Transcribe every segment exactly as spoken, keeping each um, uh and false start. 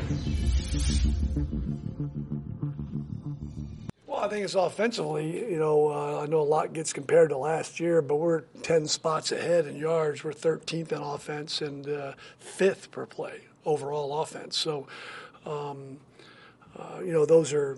Well, I think it's offensively, you know, uh, I know a lot gets compared to last year, but we're ten spots ahead in yards. We're thirteenth in offense and uh, fifth per play overall offense. So, um, uh, you know, those are,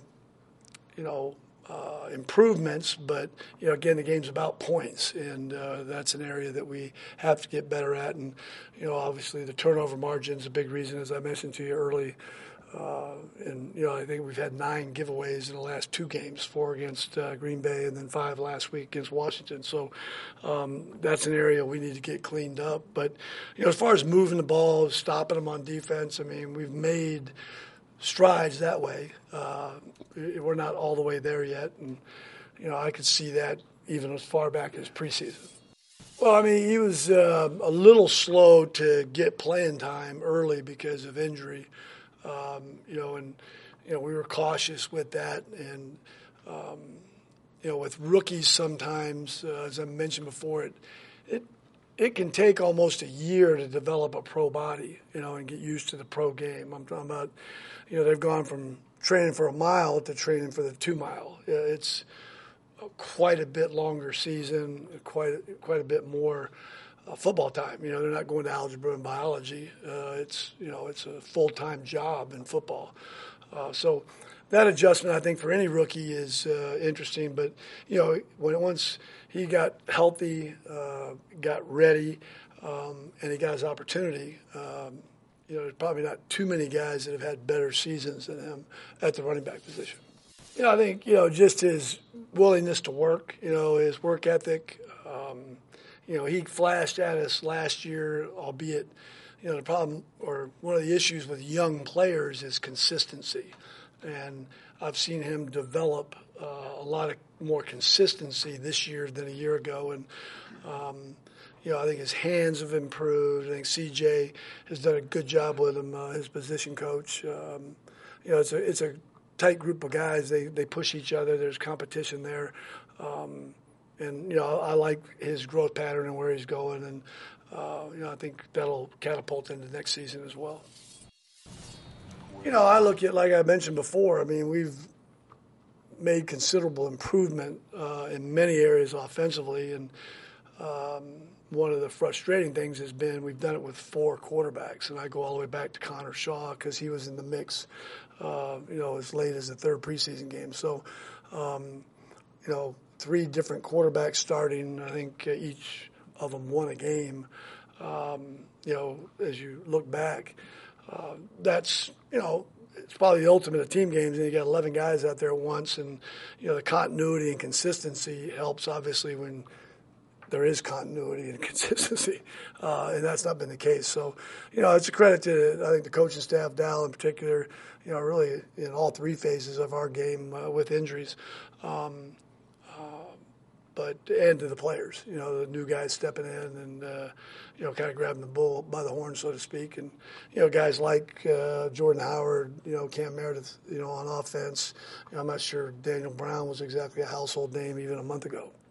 you know, uh, improvements, but, you know, again, the game's about points, and uh, that's an area that we have to get better at. And, you know, obviously the turnover margin is a big reason, as I mentioned to you early. Uh, and, you know, I think we've had nine giveaways in the last two games, four against uh, Green Bay and then five last week against Washington. So um, that's an area we need to get cleaned up. But, you know, as far as moving the ball, stopping them on defense, I mean, we've made strides that way. Uh, we're not all the way there yet. And, you know, I could see that even as far back as preseason. Well, I mean, he was uh, a little slow to get playing time early because of injury. Um, you know, and, you know, we were cautious with that. And, um, you know, with rookies sometimes, uh, as I mentioned before, it, it it can take almost a year to develop a pro body, you know, and get used to the pro game. I'm talking about, you know, they've gone from training for a mile to training for the two mile. It's quite a bit longer season, quite, quite a bit more Uh, football time. You know, they're not going to algebra and biology. Uh, it's, you know, it's a full-time job in football. Uh, so that adjustment, I think, for any rookie is uh, interesting. But, you know, when once he got healthy, uh, got ready, um, and he got his opportunity, um, you know, there's probably not too many guys that have had better seasons than him at the running back position. You know, I think, you know, just his willingness to work, you know, his work ethic, um, You know, he flashed at us last year, albeit, you know, the problem or one of the issues with young players is consistency. And I've seen him develop uh, a lot of more consistency this year than a year ago. And, um, you know, I think his hands have improved. I think C J has done a good job with him, uh, his position coach. Um, you know, it's a, it's a tight group of guys. They, they push each other. There's competition there. Um, And, you know, I like his growth pattern and where he's going. And, uh, you know, I think that'll catapult into next season as well. You know, I look at, like I mentioned before, I mean, we've made considerable improvement uh, in many areas offensively. And um, one of the frustrating things has been we've done it with four quarterbacks. And I go all the way back to Connor Shaw because he was in the mix, uh, you know, as late as the third preseason game. So, um, you know, three different quarterbacks starting. I think uh, each of them won a game. Um, you know, as you look back, uh, that's, you know, it's probably the ultimate of team games, and you got eleven guys out there at once, and, you know, the continuity and consistency helps, obviously, when there is continuity and consistency, uh, and that's not been the case. So, you know, it's a credit to, I think, the coaching staff, Dal in particular, you know, really in all three phases of our game uh, with injuries. Um, But and to the players, you know, the new guys stepping in and uh, you know, kind of grabbing the bull by the horn, so to speak, and you know, guys like uh, Jordan Howard, you know, Cam Meredith, you know, on offense. You know, I'm not sure Daniel Brown was exactly a household name even a month ago.